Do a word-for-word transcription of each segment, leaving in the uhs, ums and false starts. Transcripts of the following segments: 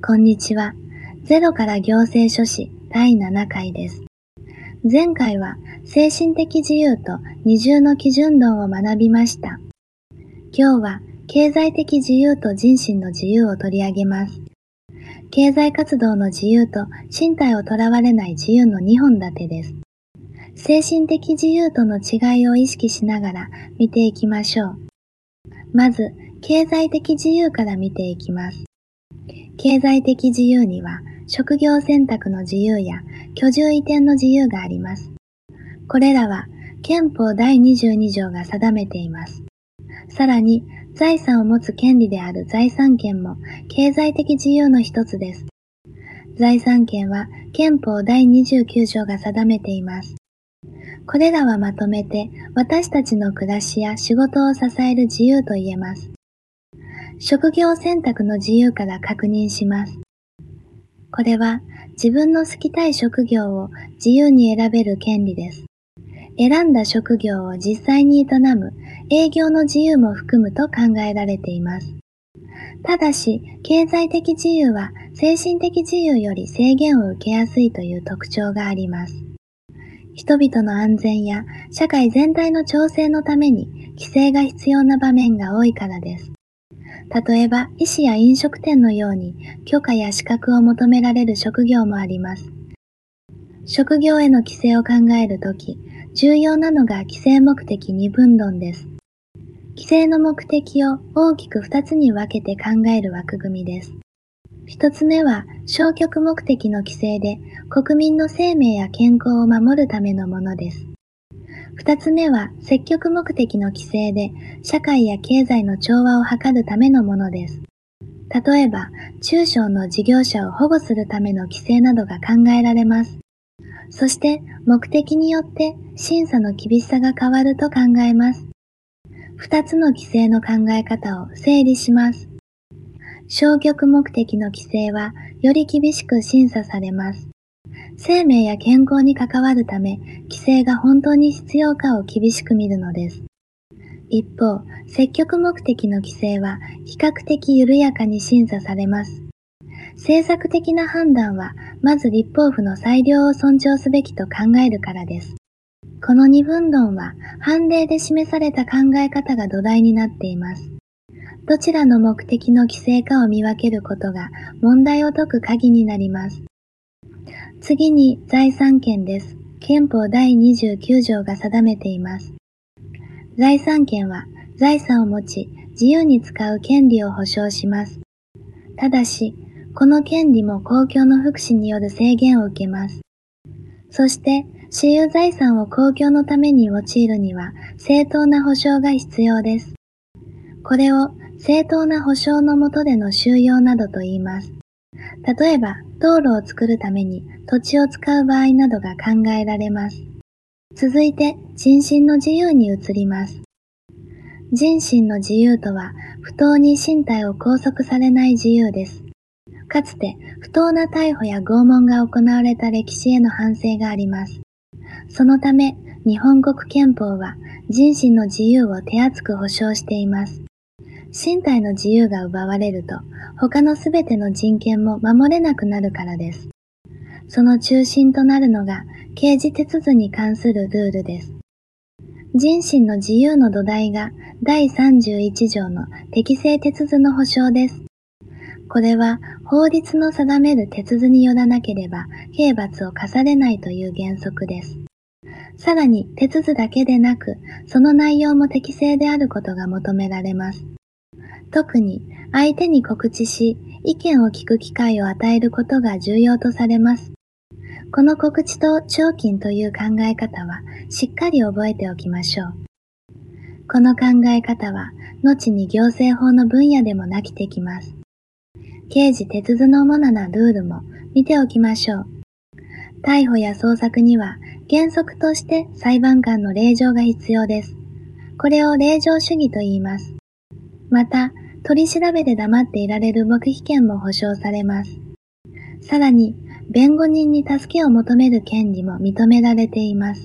こんにちは。ゼロから行政書士だいななかいです。前回は精神的自由と二重の基準論を学びました。今日は経済的自由と人身の自由を取り上げます。経済活動の自由と身体をとらわれない自由のにほん立てです。精神的自由との違いを意識しながら見ていきましょう。まず、経済的自由から見ていきます。経済的自由には、職業選択の自由や居住移転の自由があります。これらは憲法だいにじゅうにじょうが定めています。さらに、財産を持つ権利である財産権も経済的自由の一つです。財産権は憲法だいにじゅうきゅうじょうが定めています。これらはまとめて私たちの暮らしや仕事を支える自由と言えます。職業選択の自由から確認します。これは自分の好きたい職業を自由に選べる権利です。選んだ職業を実際に営む営業の自由も含むと考えられています。ただし、経済的自由は精神的自由より制限を受けやすいという特徴があります。人々の安全や社会全体の調整のために規制が必要な場面が多いからです。例えば、医師や飲食店のように許可や資格を求められる職業もあります。職業への規制を考えるとき、重要なのが規制目的二分論です。規制の目的を大きく二つに分けて考える枠組みです。一つ目は、消極目的の規制で国民の生命や健康を守るためのものです。二つ目は、積極目的の規制で社会や経済の調和を図るためのものです。例えば、中小の事業者を保護するための規制などが考えられます。そして、目的によって審査の厳しさが変わると考えます。二つの規制の考え方を整理します。消極目的の規制は、より厳しく審査されます。生命や健康に関わるため、規制が本当に必要かを厳しく見るのです。一方、積極目的の規制は比較的緩やかに審査されます。政策的な判断は、まず立法府の裁量を尊重すべきと考えるからです。この二分論は、判例で示された考え方が土台になっています。どちらの目的の規制かを見分けることが問題を解く鍵になります。次に財産権です。憲法だいにじゅうきゅうじょうが定めています。財産権は財産を持ち自由に使う権利を保障します。ただし、この権利も公共の福祉による制限を受けます。そして、私有財産を公共のために用いるには正当な保障が必要です。これを正当な保障の下での収用などと言います。例えば、道路を作るために土地を使う場合などが考えられます。続いて、人身の自由に移ります。人身の自由とは、不当に身体を拘束されない自由です。かつて、不当な逮捕や拷問が行われた歴史への反省があります。そのため、日本国憲法は、人身の自由を手厚く保障しています。身体の自由が奪われると、他のすべての人権も守れなくなるからです。その中心となるのが、刑事手続に関するルールです。人身の自由の土台がだいさんじゅういちじょうの適正手続の保障です。これは法律の定める手続によらなければ刑罰を課されないという原則です。さらに手続だけでなく、その内容も適正であることが求められます。特に相手に告知し、意見を聞く機会を与えることが重要とされます。この告知と聴聞という考え方はしっかり覚えておきましょう。この考え方は後に行政法の分野でもなきてきます。刑事手続の主なルールも見ておきましょう。逮捕や捜索には原則として裁判官の令状が必要です。これを令状主義と言います。また、取り調べで黙っていられる黙秘権も保障されます。さらに、弁護人に助けを求める権利も認められています。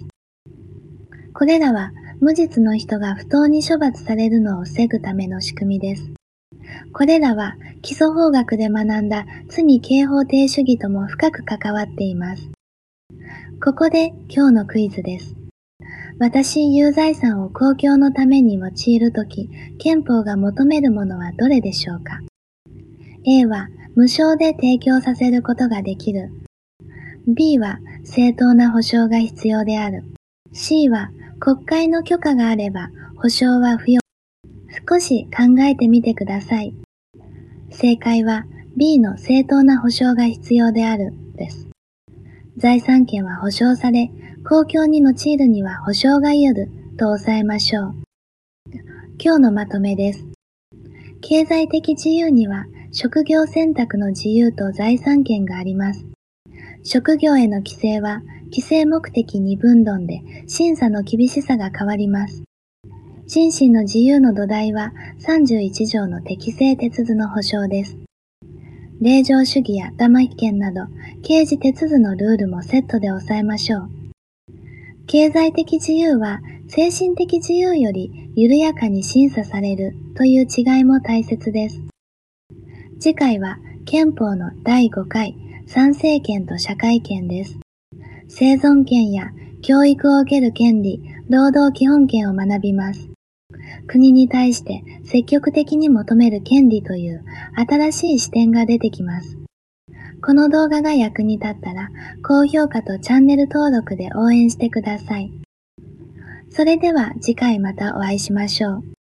これらは、無実の人が不当に処罰されるのを防ぐための仕組みです。 これらは基礎法学で学んだ罪刑法定主義とも深く関わっています。ここで今日のクイズです。私有財産を公共のために用いるとき、憲法が求めるものはどれでしょうか？ A は無償で提供させることができる。B は正当な保障が必要である。C は国会の許可があれば保障は不要。少し考えてみてください。正解は B の正当な保障が必要であるです。財産権は保障され、公共に用いるには保障がいると押さえましょう。今日のまとめです。経済的自由には職業選択の自由と財産権があります。職業への規制は規制目的二分論で審査の厳しさが変わります。心身の自由の土台はさんじゅういち条の適正鉄図の保障です。令状主義や黙秘権など刑事鉄図のルールもセットで押さえましょう。経済的自由は精神的自由より緩やかに審査されるという違いも大切です。次回は憲法のだいごかい参政権と社会権です。生存権や教育を受ける権利、労働基本権を学びます。国に対して積極的に求める権利という新しい視点が出てきます。この動画が役に立ったら高評価とチャンネル登録で応援してください。それでは次回またお会いしましょう。